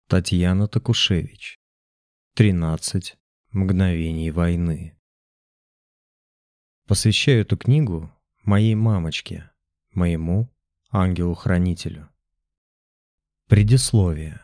Татьяна Такушевич. 13 мгновений войны. Посвящаю эту книгу моей мамочке, моему ангелу-хранителю. Предисловие.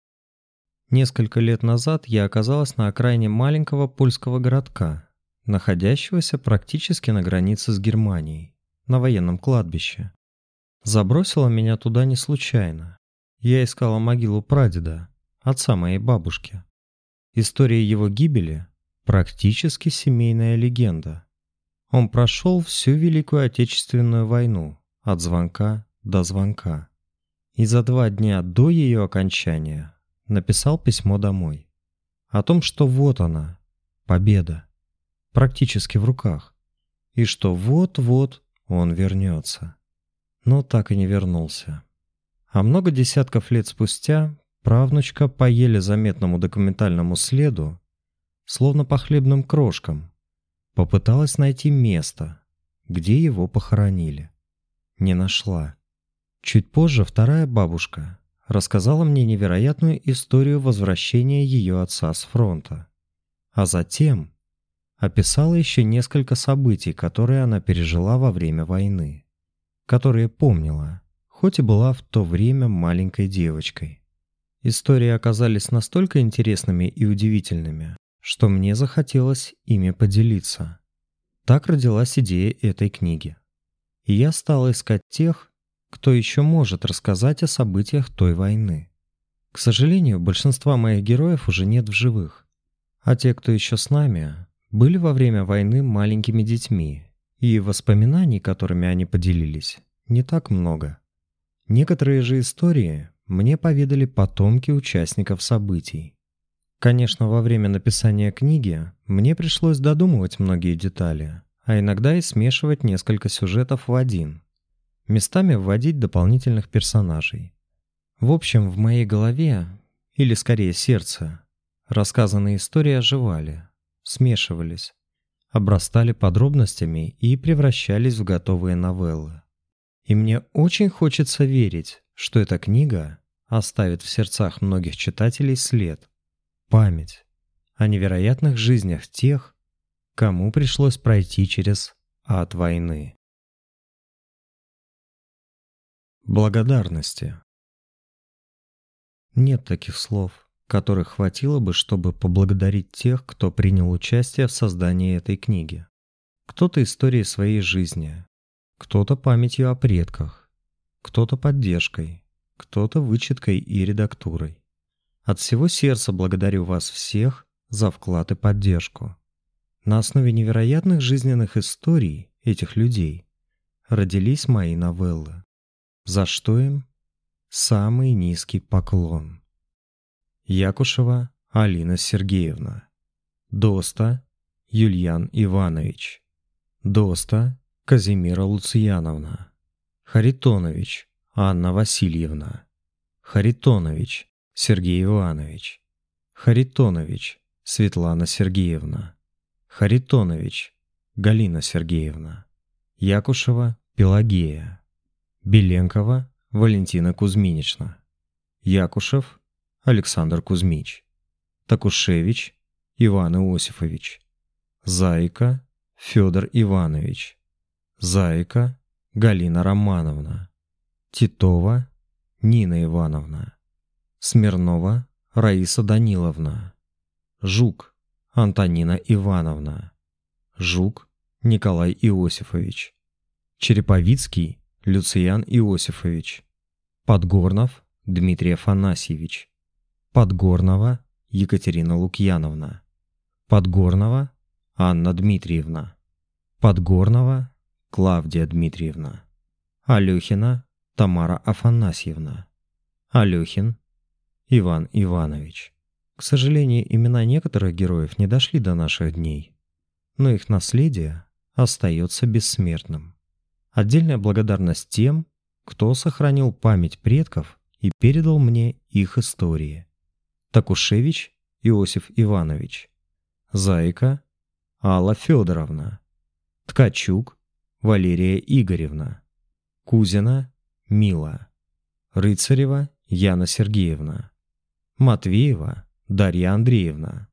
Несколько лет назад я оказалась на окраине маленького польского городка, находящегося практически на границе с Германией, на военном кладбище. Забросило меня туда не случайно. Я искала могилу прадеда, отца моей бабушки. История его гибели – практически семейная легенда. Он прошел всю Великую Отечественную войну, от звонка до звонка. И за 2 дня до ее окончания написал письмо домой. О том, что вот она, победа, практически в руках. И что вот-вот он вернется. Но так и не вернулся. А много десятков лет спустя правнучка по еле заметному документальному следу, словно по хлебным крошкам, попыталась найти место, где его похоронили. Не нашла. Чуть позже вторая бабушка рассказала мне невероятную историю возвращения ее отца с фронта. А затем описала еще несколько событий, которые она пережила во время войны, которые помнила, хоть и была в то время маленькой девочкой. Истории оказались настолько интересными и удивительными, что мне захотелось ими поделиться. Так родилась идея этой книги. И я стал искать тех, кто еще может рассказать о событиях той войны. К сожалению, большинства моих героев уже нет в живых, а те, кто еще с нами, были во время войны маленькими детьми, и воспоминаний, которыми они поделились, не так много. Некоторые же истории мне поведали потомки участников событий. Конечно, во время написания книги мне пришлось додумывать многие детали, а иногда и смешивать несколько сюжетов в один, местами вводить дополнительных персонажей. В общем, в моей голове, или скорее сердце, рассказанные истории оживали, смешивались, обрастали подробностями и превращались в готовые новеллы. И мне очень хочется верить, что эта книга оставит в сердцах многих читателей след, память о невероятных жизнях тех, кому пришлось пройти через ад войны. Благодарности. Нет таких слов, которых хватило бы, чтобы поблагодарить тех, кто принял участие в создании этой книги. Кто-то историей своей жизни, кто-то памятью о предках, кто-то поддержкой, кто-то вычеткой и редактурой. От всего сердца благодарю вас всех за вклад и поддержку. На основе невероятных жизненных историй этих людей родились мои новеллы, за что им самый низкий поклон. Якушева Алина Сергеевна. Доста Юльян Иванович. Доста Казимира Луцияновна. Харитонович Анна Васильевна. Харитонович Сергей Иванович. Харитонович Светлана Сергеевна. Харитонович Галина Сергеевна. Якушева Пелагея. Беленкова Валентина Кузьминична. Якушев Александр Кузьмич. Такушевич Иван Иосифович. Заика Федор Иванович. Заика Галина Романовна. Титова Нина Ивановна. Смирнова Раиса Даниловна. Жук Антонина Ивановна. Жук Николай Иосифович. Череповицкий Люциан Иосифович. Подгорнов Дмитрий Афанасьевич. Подгорнова Екатерина Лукьяновна. Подгорнова Анна Дмитриевна. Подгорнова Клавдия Дмитриевна. Алёхина Тамара Афанасьевна. Алёхин Иван Иванович. К сожалению, имена некоторых героев не дошли до наших дней, но их наследие остается бессмертным. Отдельная благодарность тем, кто сохранил память предков и передал мне их истории. Такушевич Иосиф Иванович. Заика Алла Федоровна. Ткачук Валерия Игоревна. Кузина Мила. Рыцарева Яна Сергеевна. Матвеева Дарья Андреевна,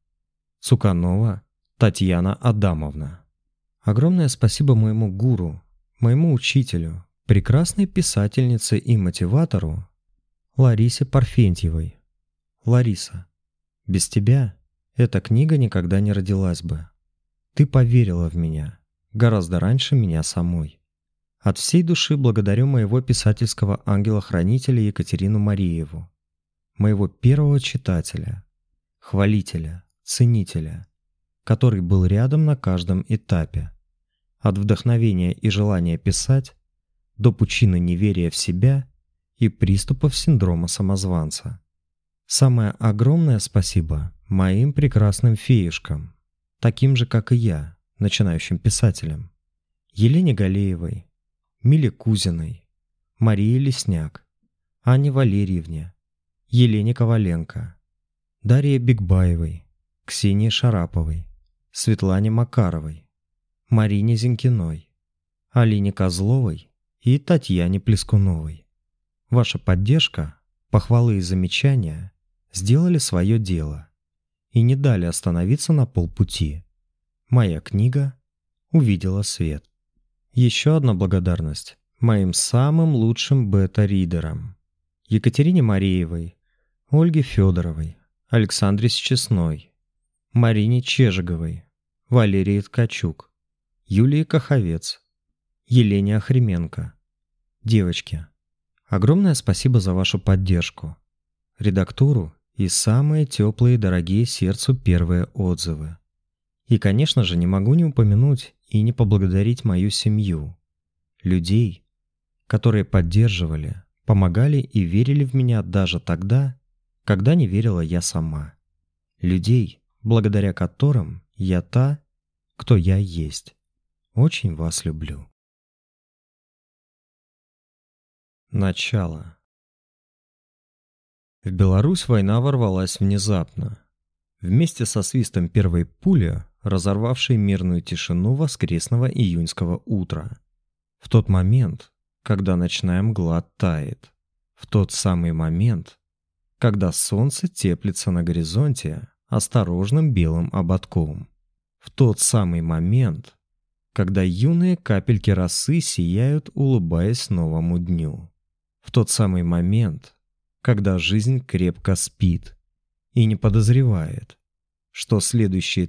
Цуканова Татьяна Адамовна. Огромное спасибо моему гуру, моему учителю, прекрасной писательнице и мотиватору Ларисе Парфентьевой. Лариса, без тебя эта книга никогда не родилась бы. Ты поверила в меня гораздо раньше меня самой. От всей души благодарю моего писательского ангела-хранителя Екатерину Мариеву, моего первого читателя, хвалителя, ценителя, который был рядом на каждом этапе, от вдохновения и желания писать до пучины неверия в себя и приступов синдрома самозванца. Самое огромное спасибо моим прекрасным феюшкам, таким же, как и я, начинающим писателям: Елене Галеевой, Миле Кузиной, Марии Лесняк, Анне Валерьевне, Елене Коваленко, Дарье Бигбаевой, Ксении Шараповой, Светлане Макаровой, Марине Зинкиной, Алине Козловой и Татьяне Плескуновой. Ваша поддержка, похвалы и замечания сделали свое дело и не дали остановиться на полпути. Моя книга увидела свет. Еще одна благодарность моим самым лучшим бета-ридерам: Екатерине Мариевой, Ольге Федоровой, Александре Счастной, Марине Чежиговой, Валерии Ткачук, Юлии Каховец, Елене Охрименко. Девочки, огромное спасибо за вашу поддержку, редактуру и самые теплые и дорогие сердцу первые отзывы. И, конечно же, не могу не упомянуть и не поблагодарить мою семью, людей, которые поддерживали, помогали и верили в меня даже тогда, когда не верила я сама. Людей, благодаря которым я та, кто я есть. Очень вас люблю. Начало. В Беларусь война ворвалась внезапно, вместе со свистом первой пули, разорвавшей мирную тишину воскресного июньского утра. В тот момент, когда ночная мгла тает. В тот самый момент, когда солнце теплится на горизонте осторожным белым ободком. В тот самый момент, когда юные капельки росы сияют, улыбаясь новому дню. В тот самый момент, когда жизнь крепко спит и не подозревает, что следующие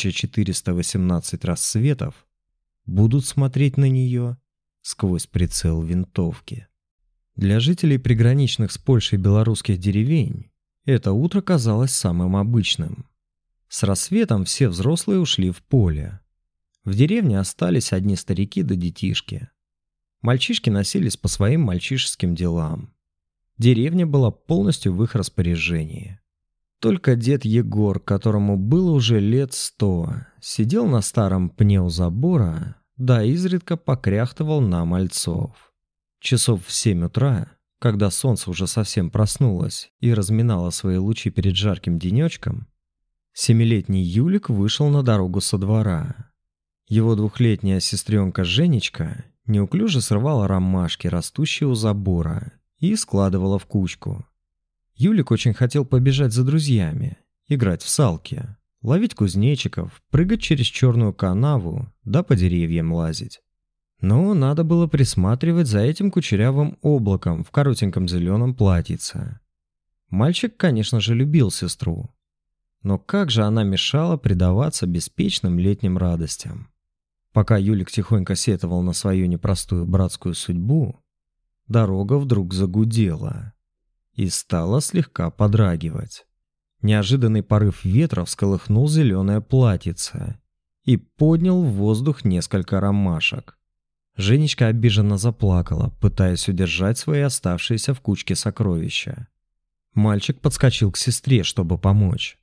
1418 рассветов будут смотреть на нее сквозь прицел винтовки. Для жителей приграничных с Польшей белорусских деревень это утро казалось самым обычным. С рассветом все взрослые ушли в поле. В деревне остались одни старики да детишки. Мальчишки носились по своим мальчишеским делам. Деревня была полностью в их распоряжении. Только дед Егор, которому было уже лет 100, сидел на старом пне у забора, да изредка покряхтывал на мальцов. Часов в 7 утра, когда солнце уже совсем проснулось и разминало свои лучи перед жарким денечком, 7-летний Юлик вышел на дорогу со двора. Его 2-летняя сестренка Женечка неуклюже срывала ромашки, растущие у забора, и складывала в кучку. Юлик очень хотел побежать за друзьями, играть в салки, ловить кузнечиков, прыгать через черную канаву, да по деревьям лазить. Но надо было присматривать за этим кучерявым облаком в коротеньком зеленом платьице. Мальчик, конечно же, любил сестру, но как же она мешала предаваться беспечным летним радостям. Пока Юлик тихонько сетовал на свою непростую братскую судьбу, дорога вдруг загудела и стала слегка подрагивать. Неожиданный порыв ветра всколыхнул зеленое платьице и поднял в воздух несколько ромашек. Женечка обиженно заплакала, пытаясь удержать свои оставшиеся в кучке сокровища. Мальчик подскочил к сестре, чтобы помочь.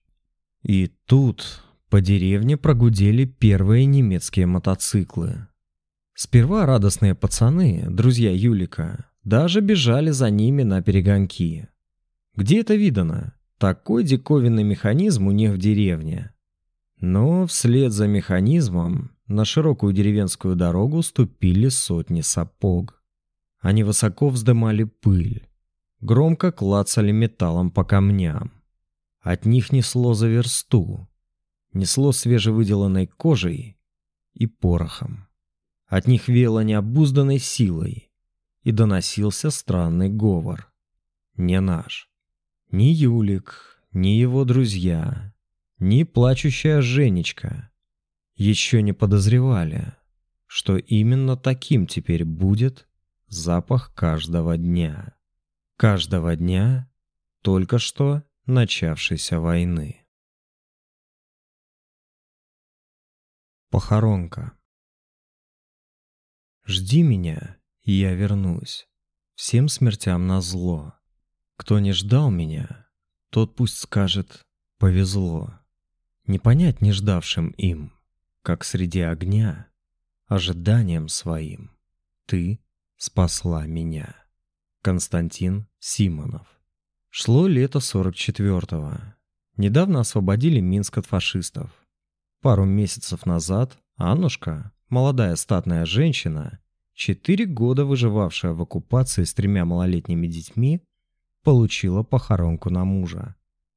И тут по деревне прогудели первые немецкие мотоциклы. Сперва радостные пацаны, друзья Юлика, даже бежали за ними на перегонки. Где это видано? Такой диковинный механизм у них в деревне. Но вслед за механизмом на широкую деревенскую дорогу ступили сотни сапог. Они высоко вздымали пыль, громко клацали металлом по камням. От них несло за версту, несло свежевыделанной кожей и порохом. От них веяло необузданной силой, и доносился странный говор. Не наш. Ни Юлик, ни его друзья, ни плачущая Женечка еще не подозревали, что именно таким теперь будет запах каждого дня. Каждого дня только что начавшейся войны. Похоронка. Жди меня, и я вернусь, всем смертям назло. Кто не ждал меня, тот пусть скажет «повезло». Не понять не ждавшим им, как среди огня, ожиданием своим ты спасла меня. Константин Симонов. Шло лето 44-го. Недавно освободили Минск от фашистов. Пару месяцев назад Аннушка, молодая статная женщина, 4 года выживавшая в оккупации с 3 малолетними детьми, получила похоронку на мужа.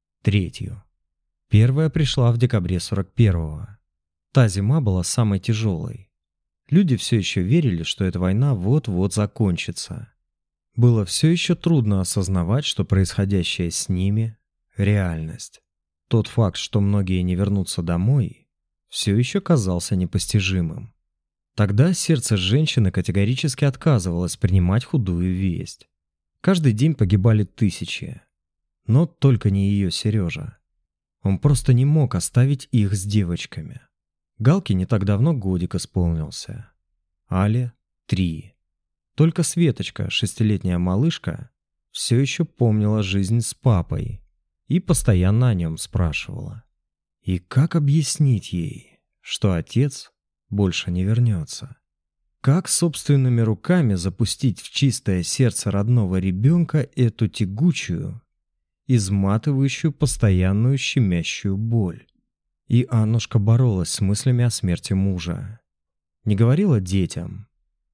3-ю. Первая пришла в декабре 41-го. Та зима была самой тяжелой. Люди все еще верили, что эта война вот-вот закончится. Было все еще трудно осознавать, что происходящее с ними – реальность. Тот факт, что многие не вернутся домой, все еще казался непостижимым. Тогда сердце женщины категорически отказывалось принимать худую весть. Каждый день погибали тысячи. Но только не ее Сережа. Он просто не мог оставить их с девочками. Галке не так давно годик исполнился. Але – 3. Только Светочка, 6-летняя малышка, все еще помнила жизнь с папой и постоянно о нем спрашивала. И как объяснить ей, что отец больше не вернется? Как собственными руками запустить в чистое сердце родного ребенка эту тягучую, изматывающую, постоянную щемящую боль? И Аннушка боролась с мыслями о смерти мужа. Не говорила детям,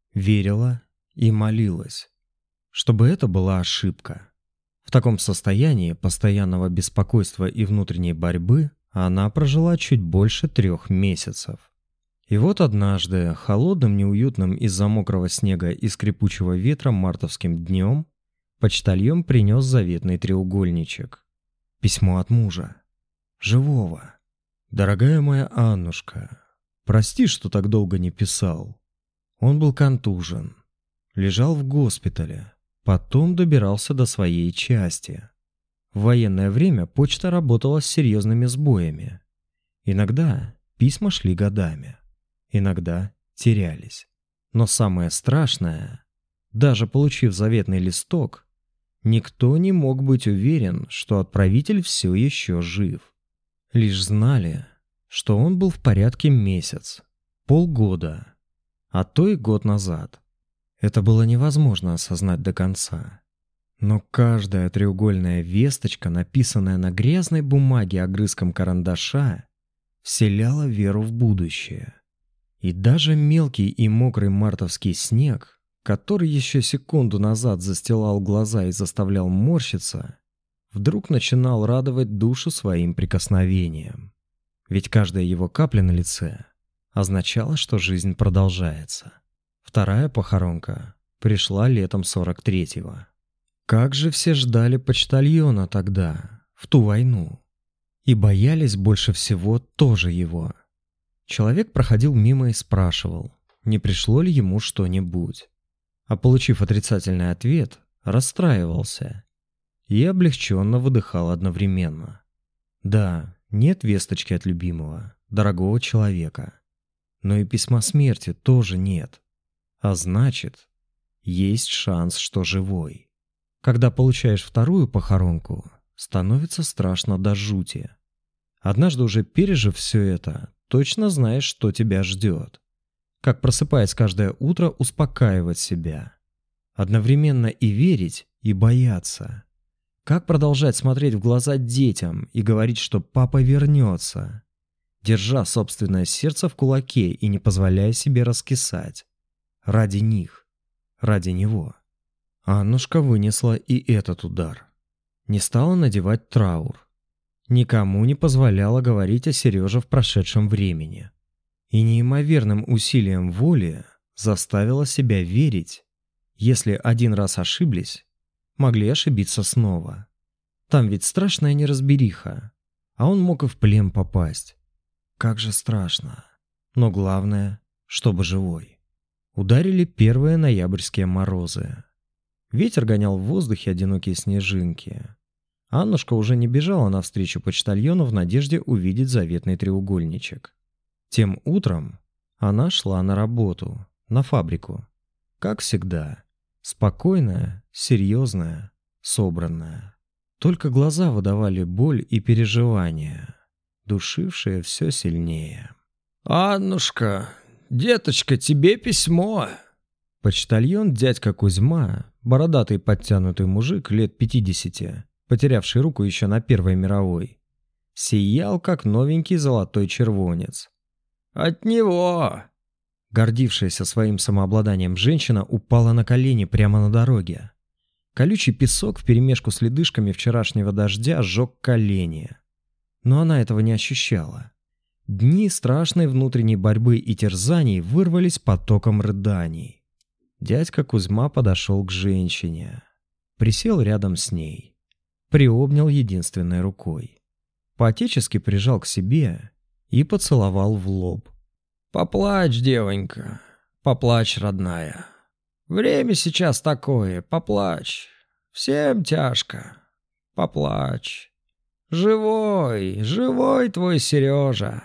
верила и молилась, чтобы это была ошибка. В таком состоянии постоянного беспокойства и внутренней борьбы она прожила чуть больше 3 месяцев. И вот однажды, холодным, неуютным из-за мокрого снега и скрипучего ветра мартовским днем, почтальон принес заветный треугольничек. Письмо от мужа. Живого. «Дорогая моя Аннушка, прости, что так долго не писал. Он был контужен, лежал в госпитале, потом добирался до своей части. В военное время почта работала с серьезными сбоями. Иногда письма шли годами. Иногда терялись. Но самое страшное, даже получив заветный листок, никто не мог быть уверен, что отправитель все еще жив. Лишь знали, что он был в порядке месяц, полгода, а то и год назад. Это было невозможно осознать до конца. Но каждая треугольная весточка, написанная на грязной бумаге огрызком карандаша, вселяла веру в будущее. И даже мелкий и мокрый мартовский снег, который еще секунду назад застилал глаза и заставлял морщиться, вдруг начинал радовать душу своим прикосновением. Ведь каждая его капля на лице означала, что жизнь продолжается. Вторая похоронка пришла летом 43-го. Как же все ждали почтальона тогда, в ту войну. И боялись больше всего тоже его. Человек проходил мимо и спрашивал, не пришло ли ему что-нибудь. А получив отрицательный ответ, расстраивался и облегченно выдыхал одновременно. Да, нет весточки от любимого, дорогого человека. Но и письма смерти тоже нет. А значит, есть шанс, что живой. Когда получаешь вторую похоронку, становится страшно до жути. Однажды уже пережив все это, точно знаешь, что тебя ждет. Как, просыпаясь каждое утро, успокаивать себя. Одновременно и верить, и бояться. Как продолжать смотреть в глаза детям и говорить, что папа вернется, держа собственное сердце в кулаке и не позволяя себе раскисать. Ради них, ради него. Аннушка вынесла и этот удар. Не стала надевать траур. Никому не позволяла говорить о Сереже в прошедшем времени. И неимоверным усилием воли заставила себя верить, если один раз ошиблись, могли ошибиться снова. Там ведь страшная неразбериха, а он мог и в плен попасть. Как же страшно. Но главное, чтобы живой. Ударили первые ноябрьские морозы. Ветер гонял в воздухе одинокие снежинки. Аннушка уже не бежала навстречу почтальону в надежде увидеть заветный треугольничек. Тем утром она шла на работу, на фабрику. Как всегда, спокойная, серьезная, собранная. Только глаза выдавали боль и переживания, душившие все сильнее. «Аннушка, деточка, тебе письмо!» Почтальон дядька Кузьма, бородатый подтянутый мужик лет 50, потерявший руку еще на Первой мировой, сиял, как новенький золотой червонец. «От него!» Гордившаяся своим самообладанием женщина упала на колени прямо на дороге. Колючий песок вперемешку с ледышками вчерашнего дождя сжег колени. Но она этого не ощущала. Дни страшной внутренней борьбы и терзаний вырвались потоком рыданий. Дядька Кузьма подошел к женщине. Присел рядом с ней. Приобнял единственной рукой. По-отечески прижал к себе и поцеловал в лоб. «Поплачь, девонька, поплачь, родная. Время сейчас такое, поплачь. Всем тяжко. Поплачь. Живой, живой твой Сережа».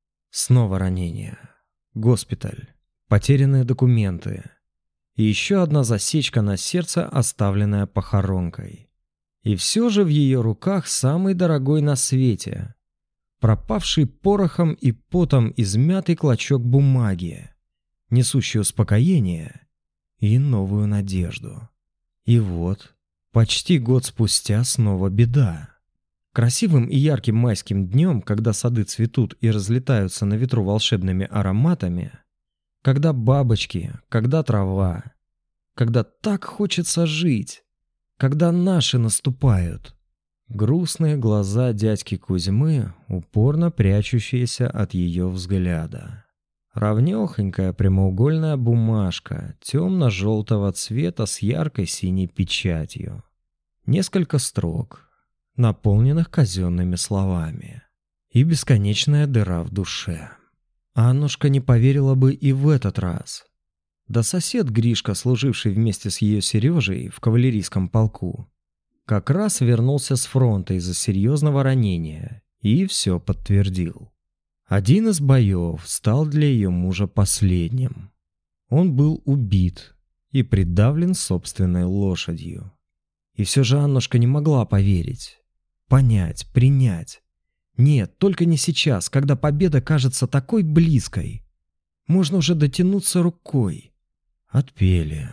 Снова ранение. Госпиталь. Потерянные документы. И еще одна засечка на сердце, оставленная похоронкой. И все же в ее руках самый дорогой на свете. Пропавший порохом и потом измятый клочок бумаги, несущий успокоение и новую надежду. И вот, почти год спустя снова беда. Красивым и ярким майским днем, когда сады цветут и разлетаются на ветру волшебными ароматами, когда бабочки, когда трава, когда так хочется жить, когда наши наступают. Грустные глаза дядьки Кузьмы, упорно прячущиеся от ее взгляда. Равнёхонькая прямоугольная бумажка темно-желтого цвета с яркой синей печатью. Несколько строк, наполненных казенными словами. И бесконечная дыра в душе. Аннушка не поверила бы и в этот раз. Да сосед Гришка, служивший вместе с ее Сережей в кавалерийском полку, как раз вернулся с фронта из-за серьезного ранения и все подтвердил. Один из боев стал для ее мужа последним. Он был убит и придавлен собственной лошадью. И все же Аннушка не могла поверить, понять, принять. Нет, только не сейчас, когда победа кажется такой близкой. Можно уже дотянуться рукой. Отпели,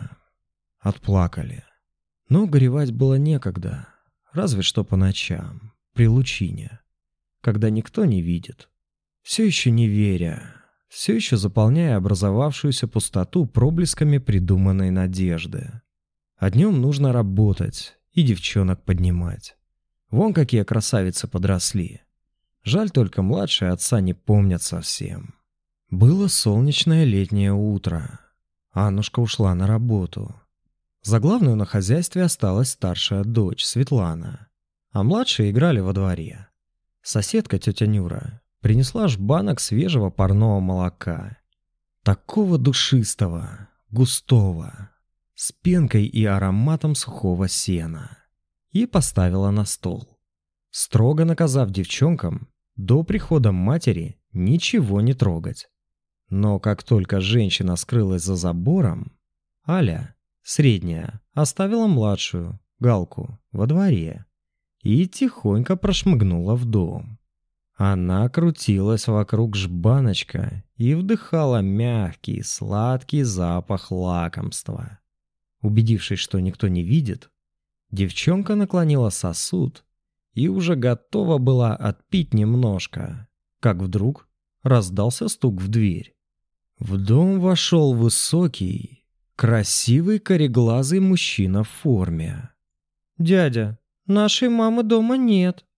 отплакали. Но горевать было некогда, разве что по ночам, при лучине, когда никто не видит. Все еще не веря, все еще заполняя образовавшуюся пустоту проблесками придуманной надежды. А днем нужно работать и девчонок поднимать. Вон какие красавицы подросли. Жаль, только младшие отца не помнят совсем. Было солнечное летнее утро. Аннушка ушла на работу. За главную на хозяйстве осталась старшая дочь Светлана, а младшие играли во дворе. Соседка тетя Нюра принесла жбанок свежего парного молока, такого душистого, густого, с пенкой и ароматом сухого сена, и поставила на стол, строго наказав девчонкам до прихода матери ничего не трогать. Но как только женщина скрылась за забором, Аля, средняя, оставила младшую, Галку, во дворе и тихонько прошмыгнула в дом. Она крутилась вокруг жбаночка и вдыхала мягкий, сладкий запах лакомства. Убедившись, что никто не видит, девчонка наклонила сосуд и уже готова была отпить немножко, как вдруг раздался стук в дверь. В дом вошел высокий, красивый кореглазый мужчина в форме. «Дядя, нашей мамы дома нет»,